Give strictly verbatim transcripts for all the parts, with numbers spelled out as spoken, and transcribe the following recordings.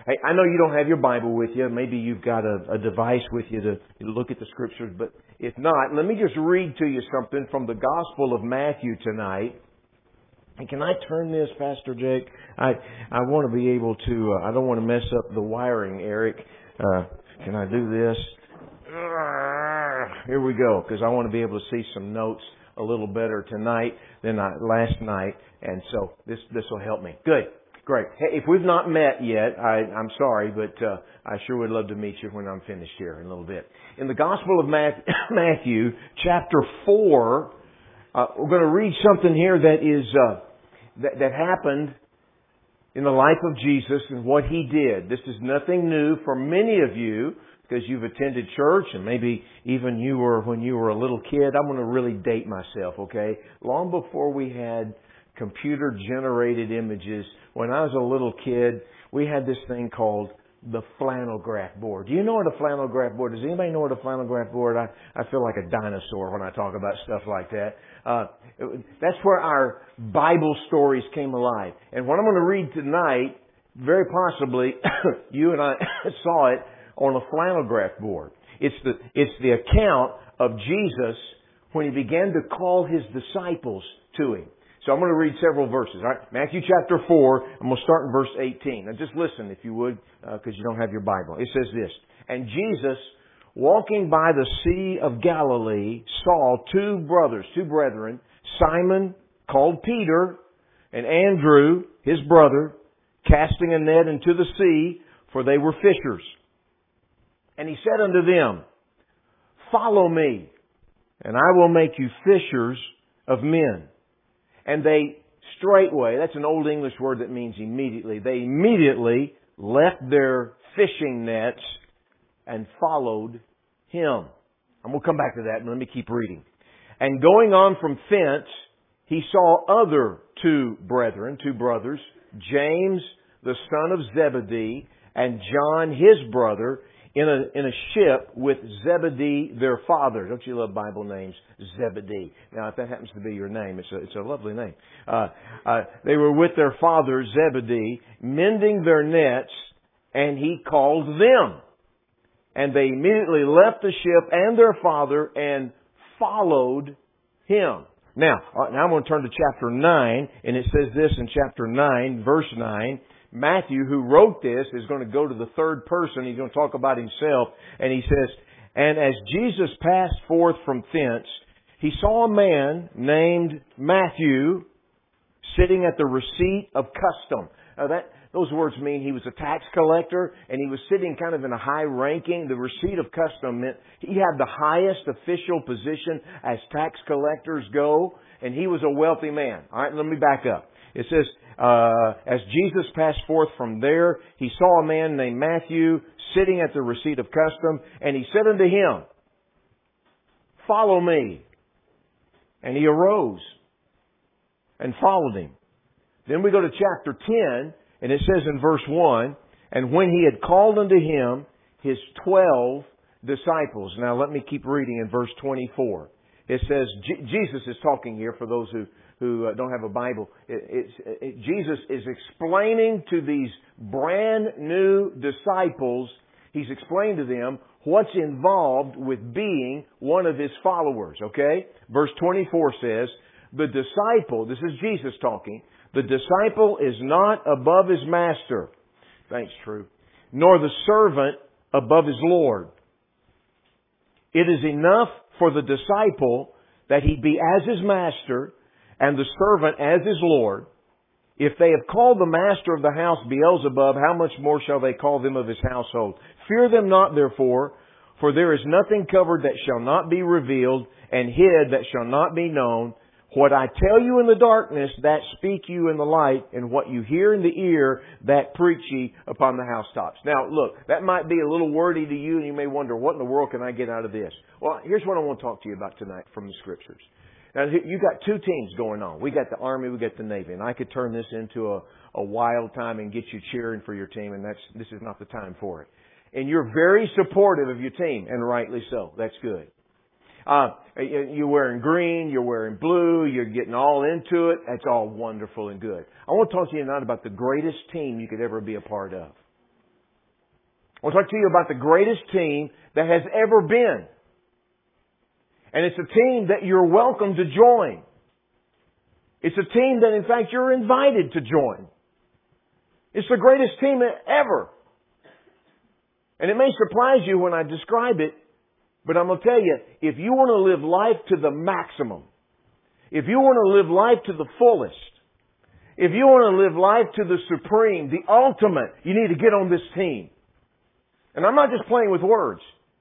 Hey, I know you don't have your Bible with you. Maybe you've got a, a device with you to, to look at the Scriptures. But if not, let me just read to you something from the Gospel of Matthew tonight. And can I turn this, Pastor Jake? I I want to be able to, uh, I don't want to mess up the wiring, Eric. Uh, can I do this? Here we go, because I want to be able to see some notes a little better tonight than I, last night. And so this this will help me. Good. Great. Hey, if we've not met yet, I, I'm sorry, but uh, I sure would love to meet you when I'm finished here in a little bit. In the Gospel of Matthew, chapter four, uh, we're going to read something here that is uh, that, that happened in the life of Jesus and what He did. This is nothing new for many of you because you've attended church and maybe even you were when you were a little kid. I'm going to really date myself, okay? Long before we had computer-generated images, when I was a little kid, we had this thing called the flannel graph board. Do you know what a flannel graph board is? Does anybody know what a flannel graph board? I, I feel like a dinosaur when I talk about stuff like that. Uh, it, that's where our Bible stories came alive. And what I'm going to read tonight, very possibly, you and I saw it on a flannel graph board. It's the, it's the account of Jesus when He began to call His disciples to Him. So I'm going to read several verses. All right, Matthew chapter four, and we'll start in verse eighteen. Now just listen, if you would, because uh, you don't have your Bible. It says this: And Jesus, walking by the Sea of Galilee, saw two brothers, two brethren, Simon, called Peter, and Andrew, his brother, casting a net into the sea, for they were fishers. And He said unto them, Follow me, and I will make you fishers of men. And they straightway, that's an old English word that means immediately, they immediately left their fishing nets and followed Him. And we'll come back to that, and let me keep reading. And going on from thence, He saw other two brethren, two brothers, James the son of Zebedee, and John his brother, in a in a ship with Zebedee their father. Don't you love Bible names? Zebedee. Now, if that happens to be your name, it's a, it's a lovely name. Uh, uh, they were with their father Zebedee, mending their nets, and He called them. And they immediately left the ship and their father and followed Him. Now, now I'm going to turn to chapter nine, and it says this in chapter nine, verse nine. Matthew, who wrote this, is going to go to the third person. He's going to talk about himself. And he says, And as Jesus passed forth from thence, He saw a man named Matthew sitting at the receipt of custom. Now that, those words mean he was a tax collector, and he was sitting kind of in a high ranking. The receipt of custom meant he had the highest official position as tax collectors go, and he was a wealthy man. All right, let me back up. It says, uh, as Jesus passed forth from there, He saw a man named Matthew sitting at the receipt of custom, and He said unto him, Follow me. And he arose and followed Him. Then we go to chapter ten, and it says in verse one, And when He had called unto Him His twelve disciples. Now let me keep reading in verse twenty-four. It says, J- Jesus is talking here for those who who don't have a Bible. It, it's, it, Jesus is explaining to these brand new disciples, He's explained to them what's involved with being one of His followers, okay? Verse twenty-four says, The disciple, this is Jesus talking, the disciple is not above his master. Thanks, True. Nor the servant above his Lord. It is enough for the disciple that he be as his master, and the servant as his Lord. If they have called the master of the house Beelzebub, how much more shall they call them of his household? Fear them not, therefore, for there is nothing covered that shall not be revealed, and hid that shall not be known. What I tell you in the darkness, that speak you in the light, and what you hear in the ear, that preach ye upon the housetops. Now, look, that might be a little wordy to you, and you may wonder, what in the world can I get out of this? Well, here's what I want to talk to you about tonight from the Scriptures. Now, you got two teams going on. We got the Army, we got the Navy. And I could turn this into a, a wild time and get you cheering for your team, and that's this is not the time for it. And you're very supportive of your team, and rightly so. That's good. Uh, you're wearing green, you're wearing blue, you're getting all into it. That's all wonderful and good. I want to talk to you tonight about the greatest team you could ever be a part of. I want to talk to you about the greatest team that has ever been. And it's a team that you're welcome to join. It's a team that, in fact, you're invited to join. It's the greatest team ever. And it may surprise you when I describe it, but I'm going to tell you, if you want to live life to the maximum, if you want to live life to the fullest, if you want to live life to the supreme, the ultimate, you need to get on this team. And I'm not just playing with words.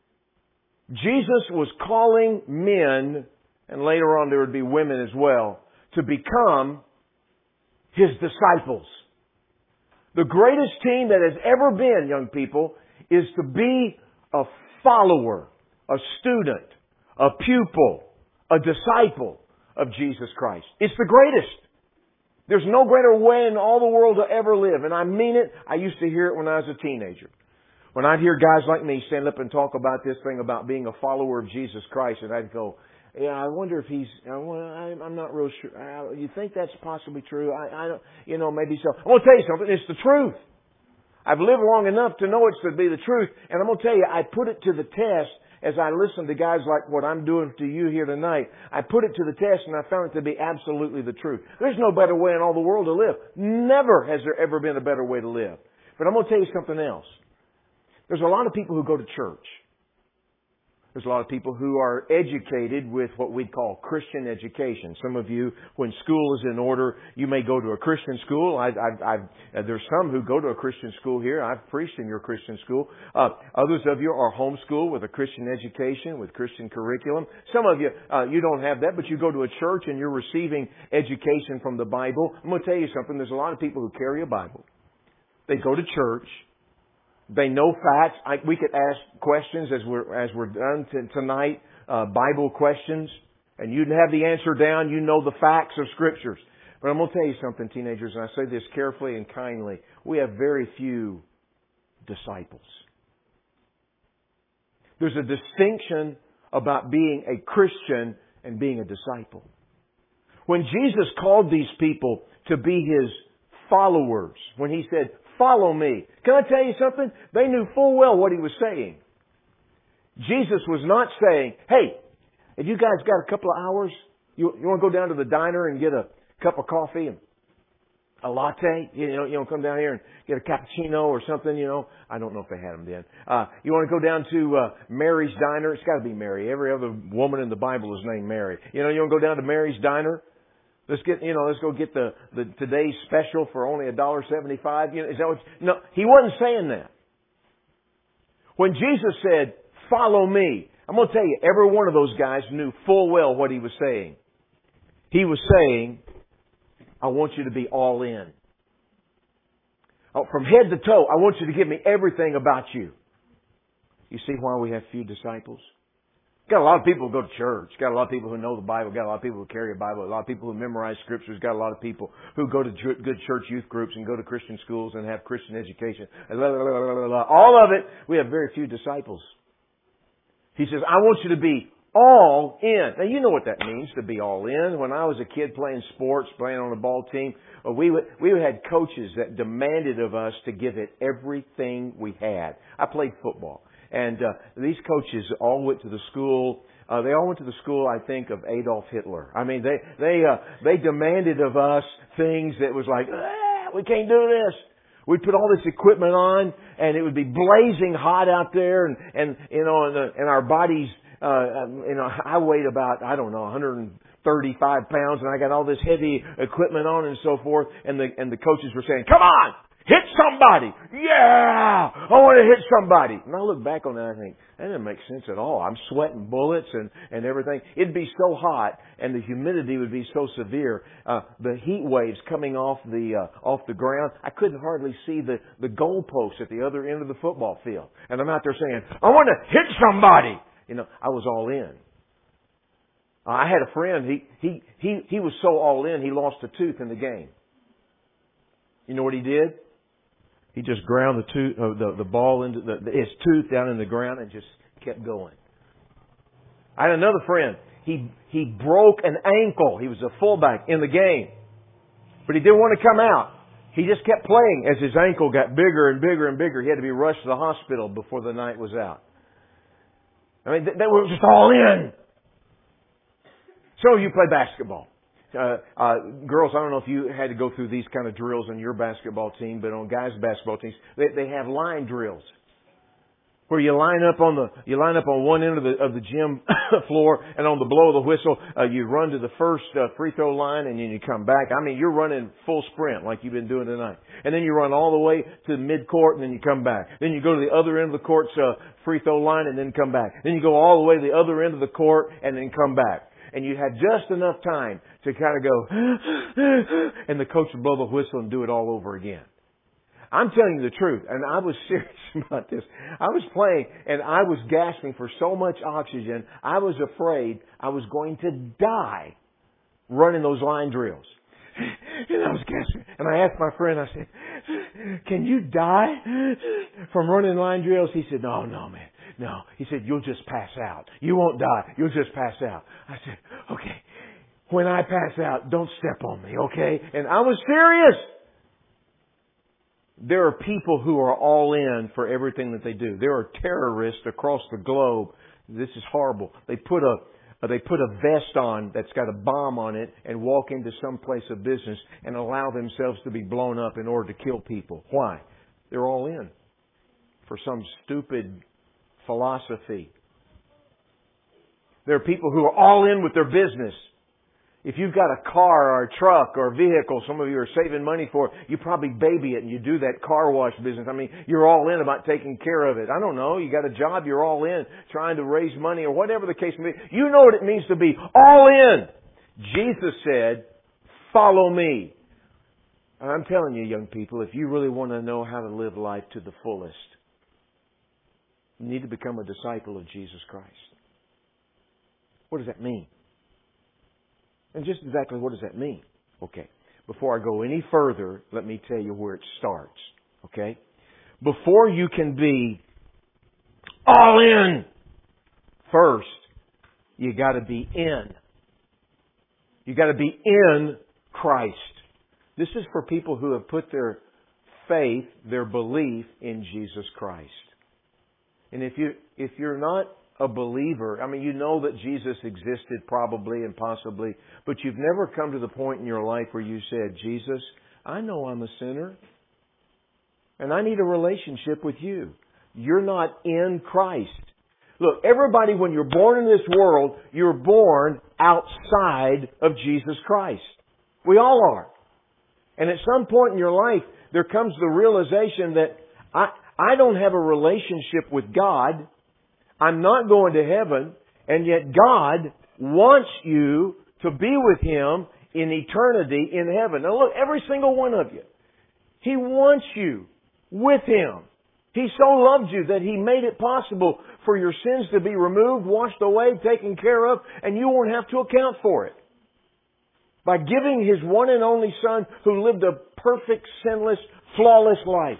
Jesus was calling men, and later on there would be women as well, to become His disciples. The greatest team that has ever been, young people, is to be a follower, a student, a pupil, a disciple of Jesus Christ. It's the greatest. There's no greater way in all the world to ever live. And I mean it. I used to hear it when I was a teenager. When I'd hear guys like me stand up and talk about this thing about being a follower of Jesus Christ, and I'd go, yeah, I wonder if he's, I'm not real sure. You think that's possibly true? I, I don't, you know, maybe so. I'm going to tell you something. It's the truth. I've lived long enough to know it's to be the truth. And I'm going to tell you, I put it to the test as I listen to guys like what I'm doing to you here tonight. I put it to the test and I found it to be absolutely the truth. There's no better way in all the world to live. Never has there ever been a better way to live. But I'm going to tell you something else. There's a lot of people who go to church. There's a lot of people who are educated with what we call Christian education. Some of you, when school is in order, you may go to a Christian school. I, I, I, there's some who go to a Christian school here. I've preached in your Christian school. Uh, others of you are homeschooled with a Christian education, with Christian curriculum. Some of you, uh, you don't have that, but you go to a church and you're receiving education from the Bible. I'm going to tell you something. There's a lot of people who carry a Bible. They go to church. They know facts. I, we could ask questions as we're as we're done t- tonight, uh, Bible questions, and you'd have the answer down. You know the facts of Scriptures. But I'm going to tell you something, teenagers, and I say this carefully and kindly. We have very few disciples. There's a distinction about being a Christian and being a disciple. When Jesus called these people to be His followers, when He said, "Follow me." Can I tell you something? They knew full well what He was saying. Jesus was not saying, "Hey, have you guys got a couple of hours? You, you want to go down to the diner and get a cup of coffee and a latte? You know, you know, come down here and get a cappuccino or something, you know." I don't know if they had them then. Uh, you want to go down to uh, Mary's Diner? It's got to be Mary. Every other woman in the Bible is named Mary. You know, you want to go down to Mary's Diner? Let's get, you know, let's go get the, the today's special for only a dollar seventy-five. You know, is that what? No, He wasn't saying that. When Jesus said, "Follow me," I'm going to tell you, every one of those guys knew full well what He was saying. He was saying, "I want you to be all in. Oh, from head to toe, I want you to give me everything about you." You see why we have few disciples? Got a lot of people who go to church. Got a lot of people who know the Bible. Got a lot of people who carry a Bible. A lot of people who memorize Scriptures. Got a lot of people who go to good church youth groups and go to Christian schools and have Christian education. All of it, we have very few disciples. He says, "I want you to be all in." Now, you know what that means, to be all in. When I was a kid playing sports, playing on a ball team, we would, we had coaches that demanded of us to give it everything we had. I played football. And uh, these coaches all went to the school. Uh, they all went to the school, I think, of Adolf Hitler. I mean, they they uh, they demanded of us things that was like, ah, we can't do this. We'd put all this equipment on, and it would be blazing hot out there, and and you know, and, uh, and our bodies. Uh, you know, I weighed about I don't know one hundred thirty-five pounds, and I got all this heavy equipment on and so forth. And the and the coaches were saying, "Come on! Hit somebody!" "Yeah! I want to hit somebody." And I look back on that and I think, that doesn't make sense at all. I'm sweating bullets and, and everything. It'd be so hot and the humidity would be so severe. Uh, the heat waves coming off the, uh, off the ground. I couldn't hardly see the, the goalpost at the other end of the football field. And I'm out there saying, "I want to hit somebody!" You know, I was all in. Uh, I had a friend, he, he, he, he was so all in, he lost a tooth in the game. You know what he did? He just ground the tooth, uh, the, the ball into the, his tooth down in the ground and just kept going. I had another friend. He he broke an ankle. He was a fullback in the game, but he didn't want to come out. He just kept playing as his ankle got bigger and bigger and bigger. He had to be rushed to the hospital before the night was out. I mean, they were just all in. So you play basketball. Uh, uh, girls, I don't know if you had to go through these kind of drills on your basketball team, but on guys' basketball teams, they, they have line drills where you line up on the you line up on one end of the of the gym floor, and on the blow of the whistle, uh, you run to the first uh, free throw line, and then you come back. I mean, you're running full sprint like you've been doing tonight, and then you run all the way to mid court, and then you come back. Then you go to the other end of the court's uh, free throw line, and then come back. Then you go all the way to the other end of the court, and then come back. And you had just enough time to kind of go, and the coach would blow the whistle and do it all over again. I'm telling you the truth, and I was serious about this. I was playing, and I was gasping for so much oxygen, I was afraid I was going to die running those line drills. And I was gasping. And I asked my friend, I said, can you die from running line drills? He said, no, no, man. No. He said, you'll just pass out. You won't die. You'll just pass out. I said, okay. When I pass out, don't step on me, okay? And I was serious. There are people who are all in for everything that they do. There are terrorists across the globe. This is horrible. They put a they put a vest on that's got a bomb on it and walk into some place of business and allow themselves to be blown up in order to kill people. Why? They're all in for some stupid philosophy. There are people who are all in with their business. If you've got a car or a truck or a vehicle, some of you are saving money for, you probably baby it and you do that car wash business. I mean, you're all in about taking care of it. I don't know. You got a job, you're all in, trying to raise money or whatever the case may be. You know what it means to be all in. Jesus said, follow me. And I'm telling you, young people, if you really want to know how to live life to the fullest, you need to become a disciple of Jesus Christ. What does that mean? And just exactly what does that mean? Okay. Before I go any further, let me tell you where it starts. Okay? Before you can be all in, first, you got to be in. You got to be in Christ. This is for people who have put their faith, their belief in Jesus Christ. And if you if you're not a believer, I mean, you know that Jesus existed probably and possibly, but you've never come to the point in your life where you said, Jesus, I know I'm a sinner, and I need a relationship with you. You're not in Christ. Look, everybody, when you're born in this world, you're born outside of Jesus Christ. We all are. And at some point in your life, there comes the realization that I, I don't have a relationship with God. I'm not going to heaven, and yet God wants you to be with Him in eternity in heaven. Now look, every single one of you, He wants you with Him. He so loved you that He made it possible for your sins to be removed, washed away, taken care of, and you won't have to account for it. By giving His one and only Son who lived a perfect, sinless, flawless life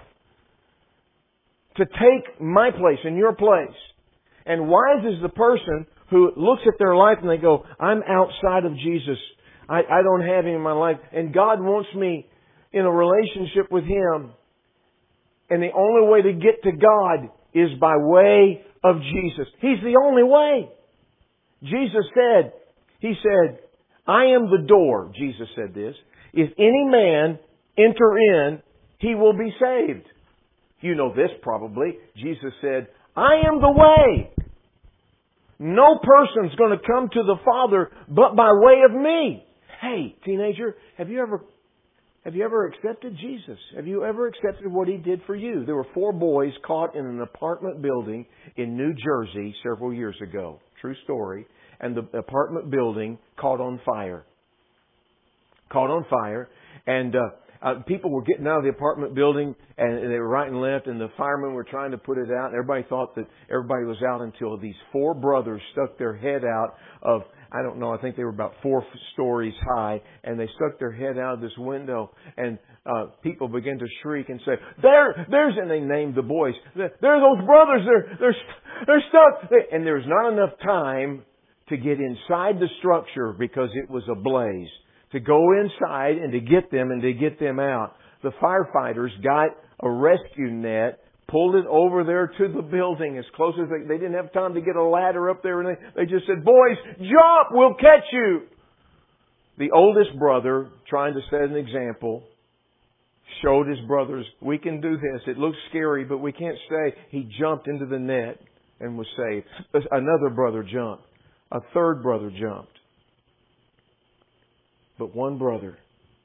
to take my place and your place. And wise is the person who looks at their life and they go, I'm outside of Jesus. I, I don't have Him in my life. And God wants me in a relationship with Him. And the only way to get to God is by way of Jesus. He's the only way. Jesus said, He said, I am the door. Jesus said this. If any man enter in, he will be saved. You know this probably. Jesus said, I am the way. No person's going to come to the Father but by way of me. Hey, teenager, have you ever have you ever accepted Jesus? Have you ever accepted what He did for you? There were four boys caught in an apartment building in New Jersey several years ago. True story. And the apartment building caught on fire. Caught on fire. And uh, uh, people were getting out of the apartment building, and they were right and left, and the firemen were trying to put it out. And everybody thought that everybody was out until these four brothers stuck their head out of, I don't know, I think they were about four stories high, and they stuck their head out of this window, and uh, people began to shriek and say, there, there's, and they named the boys, there are those brothers, they're, they're, they're stuck. And there was not enough time to get inside the structure because it was ablaze. To go inside and to get them and to get them out. the firefighters got a rescue net, pulled it over there to the building as close as they, they didn't have time to get a ladder up there, and they, they just said, "Boys, jump! We'll catch you!" The oldest brother, trying to set an example, showed his brothers, "We can do this. It looks scary, but we can't stay." He jumped into the net and was saved. Another brother jumped. A third brother jumped. But one brother,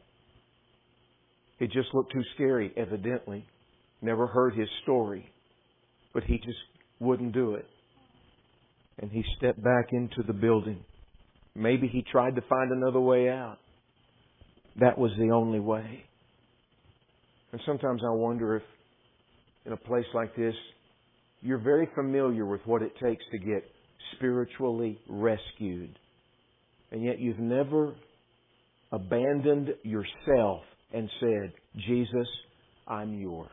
it just looked too scary, evidently. Never heard his story. But he just wouldn't do it. And he stepped back into the building. Maybe he tried to find another way out. That was the only way. And sometimes I wonder if in a place like this, you're very familiar with what it takes to get spiritually rescued. And yet you've never abandoned yourself and said, "Jesus, I'm yours."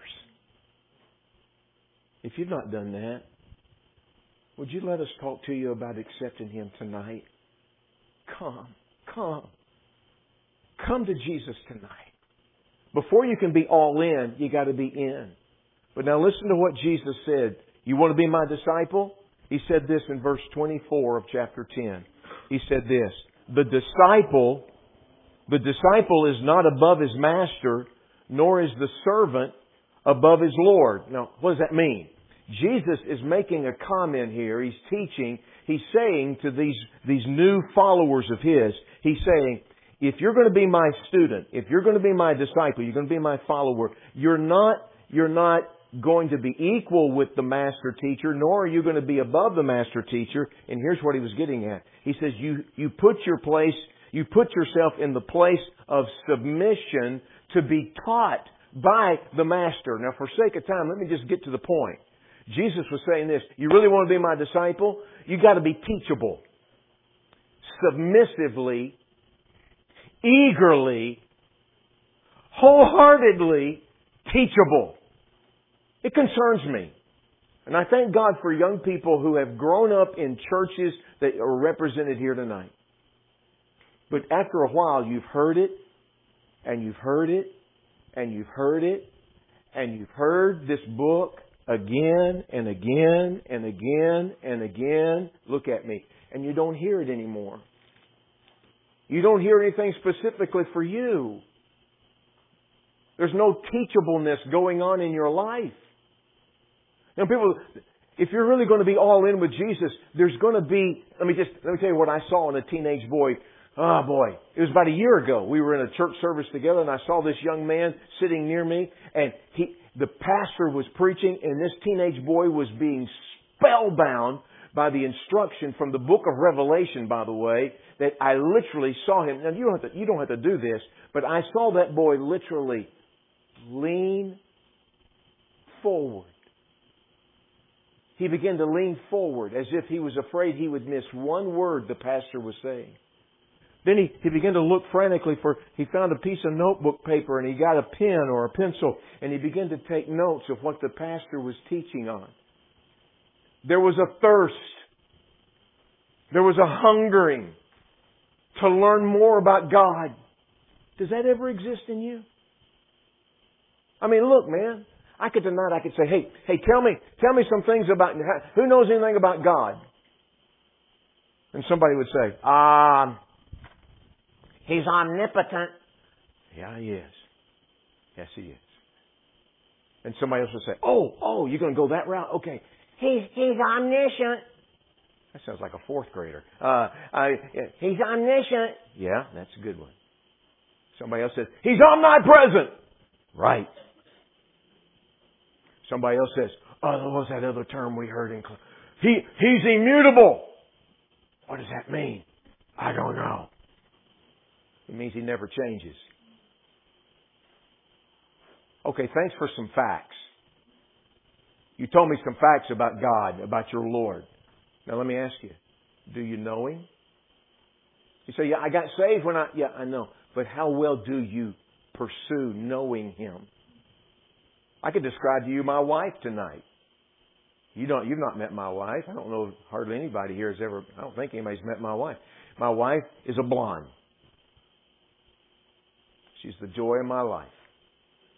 If you've not done that, would you let us talk to you about accepting Him tonight? Come, come. Come to Jesus tonight. Before you can be all in, you got to be in. But now listen to what Jesus said. You want to be my disciple? He said this in verse twenty-four of chapter ten. He said this, "The disciple, the disciple is not above his master, nor is the servant above his Lord." Now, what does that mean? Jesus is making a comment here. He's teaching. He's saying to these, these new followers of His, He's saying, if you're going to be my student, if you're going to be my disciple, you're going to be my follower, you're not, you're not going to be equal with the master teacher, nor are you going to be above the master teacher. And here's what He was getting at. He says, you, you put your place, you put yourself in the place of submission to be taught by the master. Now, for sake of time, let me just get to the point. Jesus was saying this, you really want to be my disciple? You got to be teachable. Submissively, eagerly, wholeheartedly teachable. It concerns me. And I thank God for young people who have grown up in churches that are represented here tonight. But after a while, you've heard it, and you've heard it, and you've heard it, and you've heard this book again and again and again and again. Look at me. And you don't hear it anymore. You don't hear anything specifically for you. There's no teachableness going on in your life. You know, people, if you're really going to be all in with Jesus, there's going to be, let me just, let me tell you what I saw in a teenage boy. Oh boy, it was about a year ago. We were in a church service together and I saw this young man sitting near me and he, the pastor was preaching and this teenage boy was being spellbound by the instruction from the book of Revelation, by the way, that I literally saw him. Now you don't have to, you don't have to do this, but I saw that boy literally lean forward. He began to lean forward as if he was afraid he would miss one word the pastor was saying. Then he, he began to look frantically for, he found a piece of notebook paper and he got a pen or a pencil and he began to take notes of what the pastor was teaching on. There was a thirst. There was a hungering to learn more about God. Does that ever exist in you? I mean, look, man. I could tonight, I could say, hey, hey, tell me, tell me some things about, who knows anything about God? And somebody would say, um, He's omnipotent. Yeah, He is. Yes, He is. And somebody else would say, oh, oh, you're going to go that route? Okay. He's, he's omniscient. That sounds like a fourth grader. Uh, I, he's omniscient. Yeah, that's a good one. Somebody else says, He's omnipresent. Right. Somebody else says, oh, what's that other term we heard in class? He, he's immutable. What does that mean? I don't know. It means He never changes. Okay, thanks for some facts. You told me some facts about God, about your Lord. Now let me ask you, do you know Him? You say, yeah, I got saved when I, yeah, I know. But how well do you pursue knowing Him? I could describe to you my wife tonight. You don't, you've not met my wife. I don't know, hardly anybody here has ever, I don't think anybody's met my wife. My wife is a blonde. She's the joy of my life.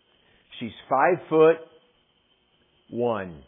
She's five foot one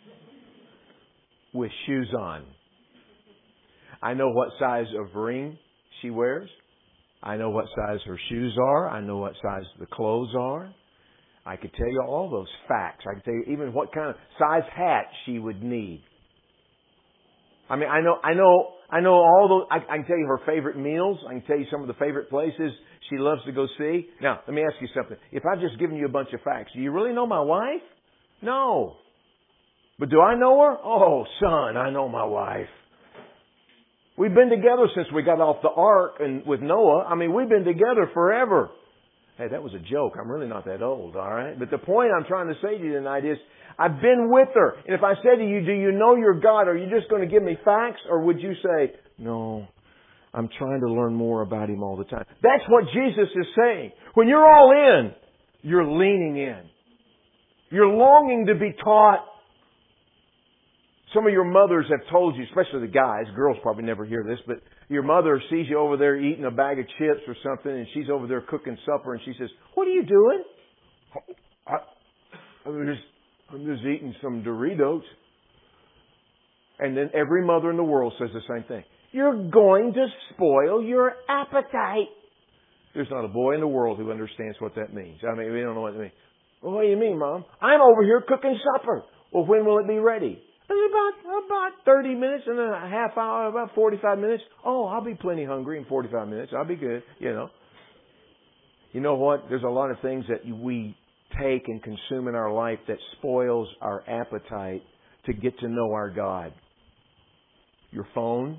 with shoes on. I know what size of ring she wears. I know what size her shoes are. I know what size the clothes are. I could tell you all those facts. I could tell you even what kind of size hat she would need. I mean, I know, I know, I know all those. I, I can tell you her favorite meals. I can tell you some of the favorite places she loves to go see. Now, let me ask you something. If I've just given you a bunch of facts, do you really know my wife? No. But do I know her? Oh, son, I know my wife. We've been together since we got off the ark and with Noah. I mean, we've been together forever. Hey, that was a joke. I'm really not that old, all right? But the point I'm trying to say to you tonight is, I've been with her. And if I said to you, do you know your God? Are you just going to give me facts? Or would you say, no, I'm trying to learn more about Him all the time? That's what Jesus is saying. When you're all in, you're leaning in. You're longing to be taught. Some of your mothers have told you, especially the guys, girls probably never hear this, but your mother sees you over there eating a bag of chips or something, and she's over there cooking supper, and she says, what are you doing? I, I'm just, I'm just eating some Doritos. And then every mother in the world says the same thing. You're going to spoil your appetite. There's not a boy in the world who understands what that means. I mean, we don't know what it means. Well, what do you mean, Mom? I'm over here cooking supper. Well, when will it be ready? About, about thirty minutes and a half hour, about forty-five minutes. Oh, I'll be plenty hungry in forty-five minutes. I'll be good, you know. You know what? There's a lot of things that we take and consume in our life that spoils our appetite to get to know our God. Your phone,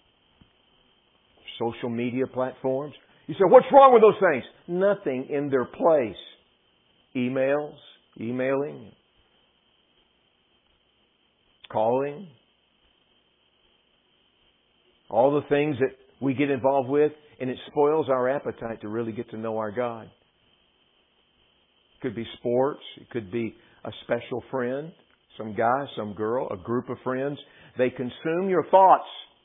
social media platforms. You say, what's wrong with those things? Nothing in their place. Emails, emailing, calling, all the things that we get involved with, and it spoils our appetite to really get to know our God. It could be sports. It could be a special friend, some guy, some girl, a group of friends. They consume your thoughts.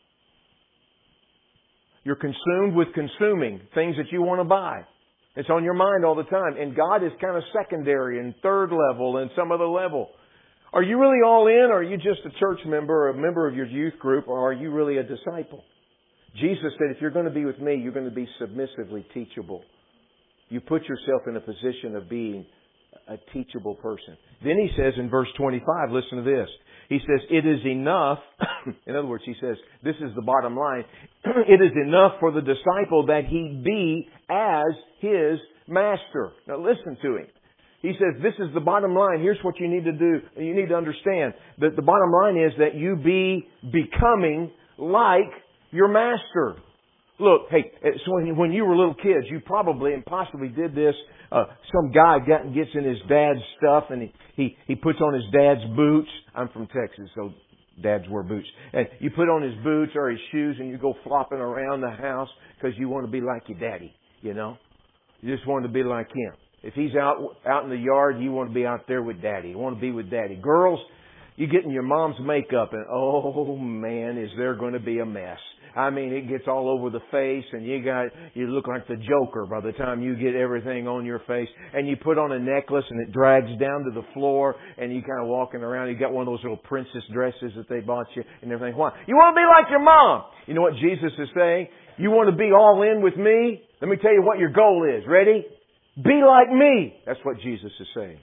You're consumed with consuming things that you want to buy. It's on your mind all the time. And God is kind of secondary and third level and some other level. Are you really all in, or are you just a church member, or a member of your youth group, or are you really a disciple? Jesus said, if you're going to be with me, you're going to be submissively teachable. You put yourself in a position of being a teachable person. Then He says in verse twenty-five, listen to this. He says, it is enough, in other words, He says, this is the bottom line, it is enough for the disciple that he be as his master. Now listen to him. He says, this is the bottom line. Here's what you need to do. You need to understand that the bottom line is that you be becoming like your master. Look, hey, so when, when you were little kids, you probably and possibly did this. Uh, some guy got, gets in his dad's stuff and he, he, he puts on his dad's boots. I'm from Texas, so dads wear boots. And you put on his boots or his shoes and you go flopping around the house because you want to be like your daddy, you know. You just want to be like him. If he's out out in the yard, you want to be out there with Daddy. You want to be with Daddy. Girls, you get in your mom's makeup and, oh man, is there going to be a mess. I mean, it gets all over the face and you got, you look like the Joker by the time you get everything on your face. And you put on a necklace and it drags down to the floor and you kind of walking around. You got one of those little princess dresses that they bought you and everything. Why? You want to be like your mom. You know what Jesus is saying? You want to be all in with me? Let me tell you what your goal is. Ready? Be like me. That's what Jesus is saying.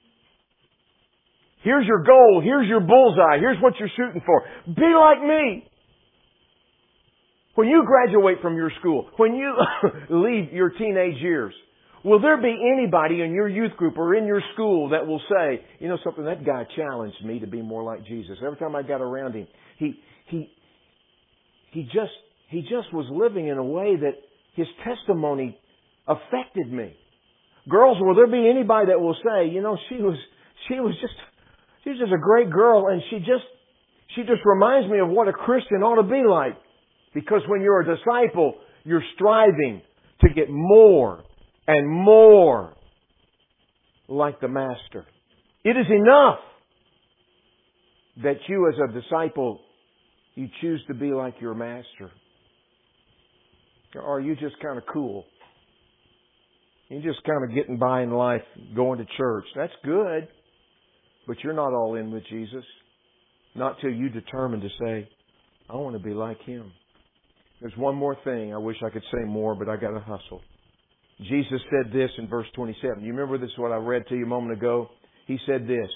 Here's your goal. Here's your bullseye. Here's what you're shooting for. Be like me. When you graduate from your school, when you leave your teenage years, will there be anybody in your youth group or in your school that will say, you know something, that guy challenged me to be more like Jesus. Every time I got around him, he, he, he just, he just was living in a way that his testimony affected me. Girls, will there be anybody that will say, you know, she was, she was just, she was just a great girl and she just, she just reminds me of what a Christian ought to be like. Because when you're a disciple, you're striving to get more and more like the Master. It is enough that you as a disciple, you choose to be like your Master. Or are you just kind of cool? You're just kind of getting by in life, going to church. That's good. But you're not all in with Jesus. Not till you determine to say, I want to be like Him. There's one more thing. I wish I could say more, but I got to hustle. Jesus said this in verse twenty-seven. You remember this is what I read to you a moment ago? He said this.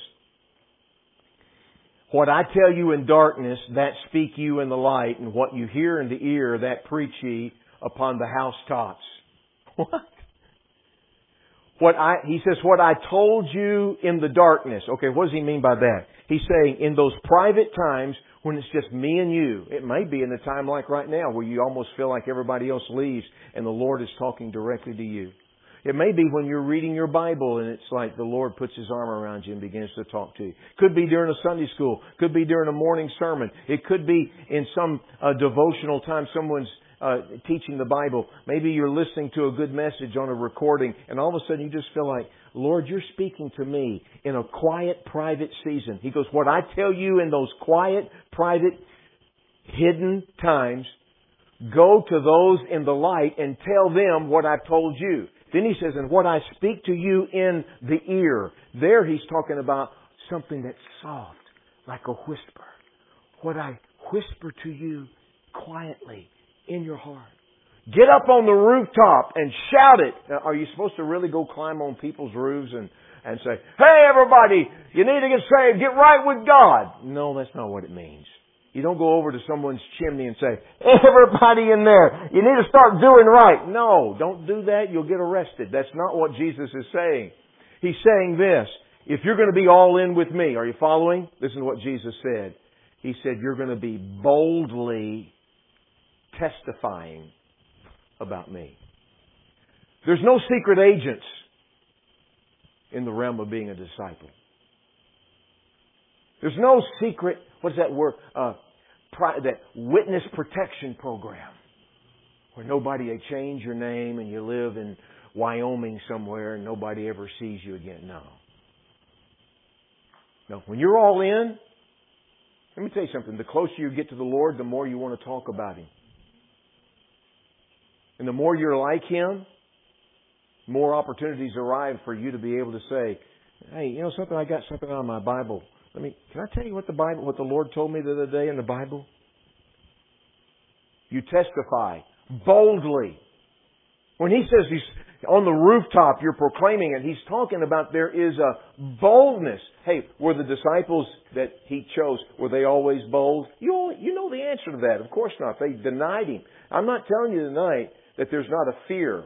What I tell you in darkness, that speak you in the light, and what you hear in the ear, that preach ye upon the housetops. What? What I, he says, what I told you in the darkness. Okay, what does he mean by that? He's saying in those private times when it's just me and you. It may be in a time like right now where you almost feel like everybody else leaves and the Lord is talking directly to you. It may be when you're reading your Bible and it's like the Lord puts His arm around you and begins to talk to you. Could be during a Sunday school. Could be during a morning sermon. It could be in some uh, devotional time someone's uh, teaching the Bible. Maybe you're listening to a good message on a recording and all of a sudden you just feel like, Lord, you're speaking to me in a quiet, private season. He goes, what I tell you in those quiet, private, hidden times, go to those in the light and tell them what I've told you. Then he says, and what I speak to you in the ear. There he's talking about something that's soft, like a whisper. What I whisper to you quietly in your heart. Get up on the rooftop and shout it. Now, are you supposed to really go climb on people's roofs and, and say, hey everybody, you need to get saved, get right with God? No, that's not what it means. You don't go over to someone's chimney and say, everybody in there, you need to start doing right. No, don't do that. You'll get arrested. That's not what Jesus is saying. He's saying this. If you're going to be all in with me, are you following? Listen to what Jesus said. He said, you're going to be boldly testifying about me. There's no secret agents in the realm of being a disciple. There's no secret, what's that word? Uh, pri- that witness protection program. Where nobody, they change your name and you live in Wyoming somewhere and nobody ever sees you again. No. No. When you're all in, let me tell you something. The closer you get to the Lord, the more you want to talk about Him. And the more you're like Him, more opportunities arrive for you to be able to say, hey, you know something? I got something out of my Bible. Let me, can I tell you what the Bible, what the Lord told me the other day in the Bible? You testify boldly. When He says He's on the rooftop, you're proclaiming it. He's talking about there is a boldness. Hey, were the disciples that He chose, were they always bold? You all, you know the answer to that. Of course not. They denied Him. I'm not telling you tonight that there's not a fear.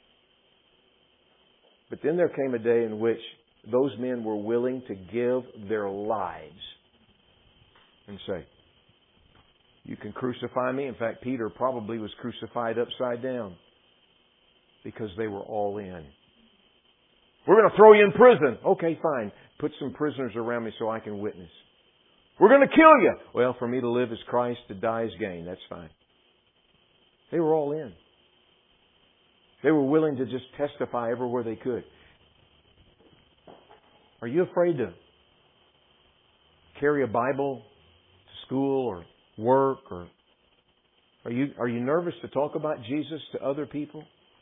But then there came a day in which those men were willing to give their lives and say, you can crucify me. In fact, Peter probably was crucified upside down because they were all in. We're going to throw you in prison. Okay, fine. Put some prisoners around me so I can witness. We're going to kill you. Well, for me to live is Christ, to die is gain. That's fine. They were all in. They were willing to just testify everywhere they could. Are you afraid to carry a Bible to school or work? Or are you are you nervous to talk about Jesus to other people?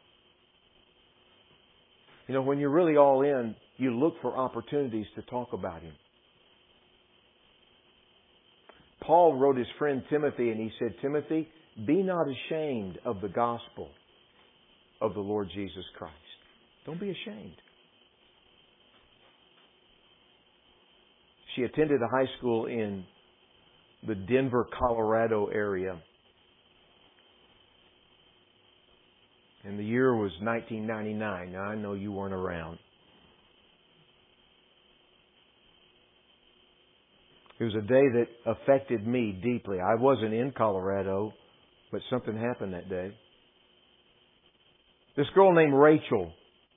You know, when you're really all in, you look for opportunities to talk about Him. Paul wrote his friend Timothy and he said, Timothy, be not ashamed of the gospel of the Lord Jesus Christ. Don't be ashamed. She attended a high school in the Denver, Colorado area. And the year was nineteen ninety-nine. Now, I know you weren't around. It was a day that affected me deeply. I wasn't in Colorado, but something happened that day. This girl named Rachel.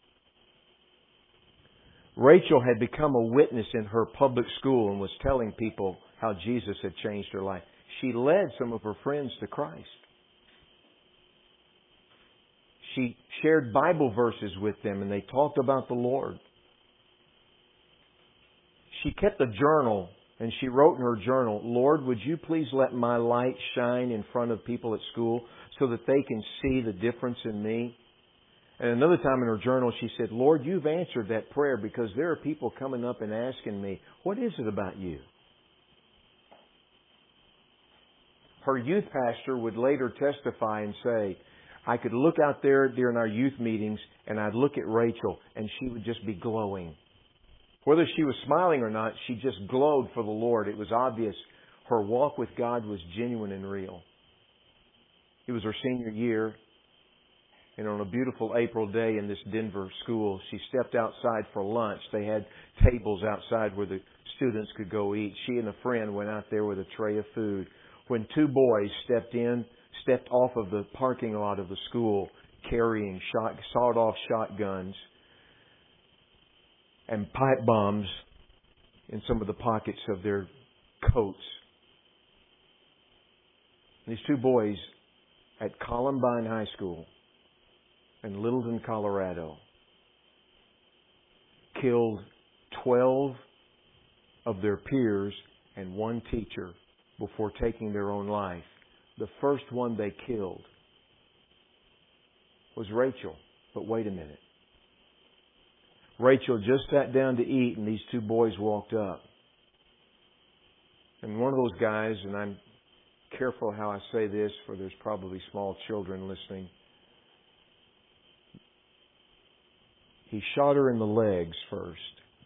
Rachel had become a witness in her public school and was telling people how Jesus had changed her life. She led some of her friends to Christ. She shared Bible verses with them and they talked about the Lord. She kept a journal and she wrote in her journal, Lord, would you please let my light shine in front of people at school so that they can see the difference in me? And another time in her journal, she said, Lord, you've answered that prayer because there are people coming up and asking me, what is it about you? Her youth pastor would later testify and say, I could look out there during our youth meetings and I'd look at Rachel and she would just be glowing. Whether she was smiling or not, she just glowed for the Lord. It was obvious her walk with God was genuine and real. It was her senior year, and on a beautiful April day in this Denver school, she stepped outside for lunch. They had tables outside where the students could go eat. She and a friend went out there with a tray of food. When two boys stepped in, stepped off of the parking lot of the school carrying shot, sawed-off shotguns and pipe bombs in some of the pockets of their coats. These two boys at Columbine High School in Littleton, Colorado, killed twelve of their peers and one teacher before taking their own life. The first one they killed was Rachel. But wait a minute. Rachel just sat down to eat and these two boys walked up. And one of those guys, and I'm careful how I say this, for there's probably small children listening. He shot her in the legs first.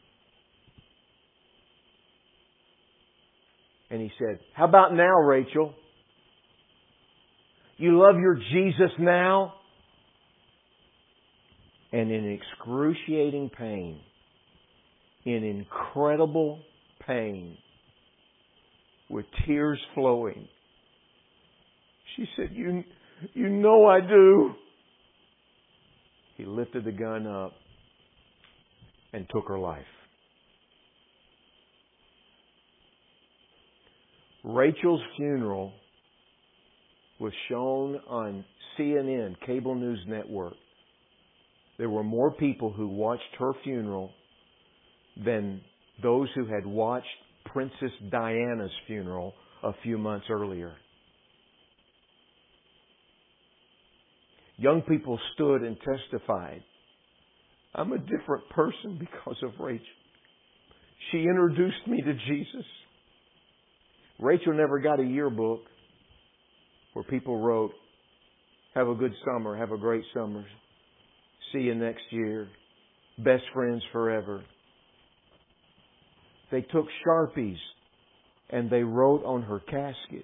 And he said, how about now, Rachel? You love your Jesus now? And in excruciating pain, in incredible pain, with tears flowing, she said, you, you know I do. He lifted the gun up and took her life. Rachel's funeral was shown on C N N, Cable News Network. There were more people who watched her funeral than those who had watched Princess Diana's funeral a few months earlier. Young people stood and testified, I'm a different person because of Rachel. She introduced me to Jesus. Rachel never got a yearbook where people wrote, have a good summer, have a great summer, see you next year, best friends forever. They took Sharpies and they wrote on her casket,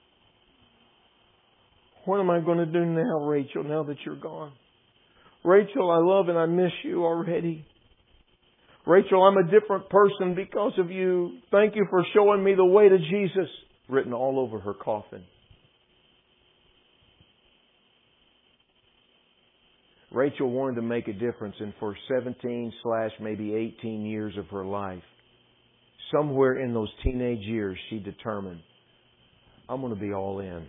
what am I going to do now, Rachel, now that you're gone? Rachel, I love and I miss you already. Rachel, I'm a different person because of you. Thank you for showing me the way to Jesus. Written all over her coffin. Rachel wanted to make a difference, and for seventeen slash maybe eighteen years of her life, somewhere in those teenage years, she determined, I'm going to be all in.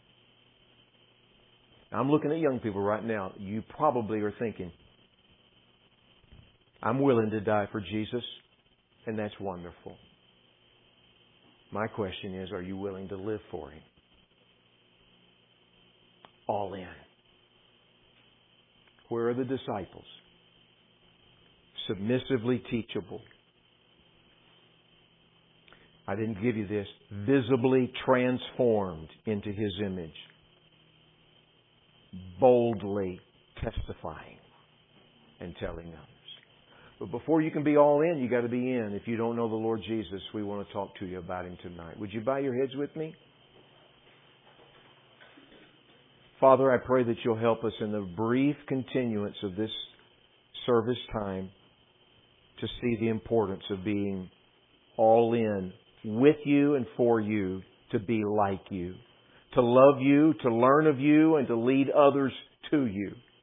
I'm looking at young people right now. You probably are thinking, I'm willing to die for Jesus, and that's wonderful. My question is, are you willing to live for Him? All in. Where are the disciples? Submissively teachable. I didn't give you this. Visibly transformed into His image. Boldly testifying and telling others. But before you can be all in, you got to be in. If you don't know the Lord Jesus, we want to talk to you about Him tonight. Would you bow your heads with me? Father, I pray that you'll help us in the brief continuance of this service time to see the importance of being all in with you and for you, to be like you, to love you, to learn of you, and to lead others to you.